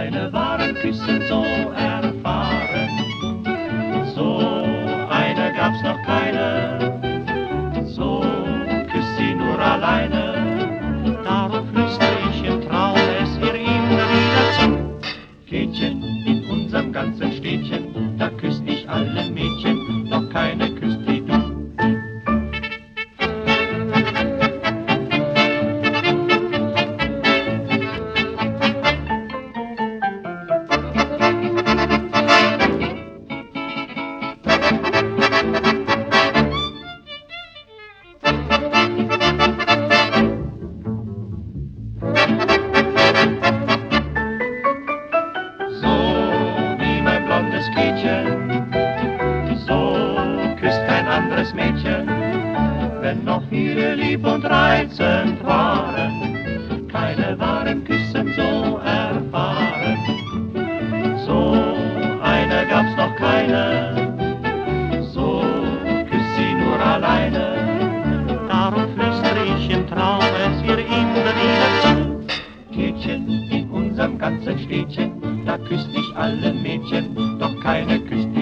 Keine waren Küssen so erfahren, so eine gab's noch keine, so küsst sie nur alleine. Darum flüster ich im Traum es ihr immer wieder zu. Kätchen, in unserem ganzen Städtchen, da küsst ich alle Mädchen, doch keine küsst wie du. Kätchen, so küsst kein anderes Mädchen, wenn noch viele lieb und reizend waren, keine waren Küssen so erfahren, so eine gab's noch keine, so küsst sie nur alleine, darum flüstere ich im Traum es ihr immer wieder zu. Kätchen, in unserem ganzen Städtchen, da küsst ich alle Mädchen, doch keine küsst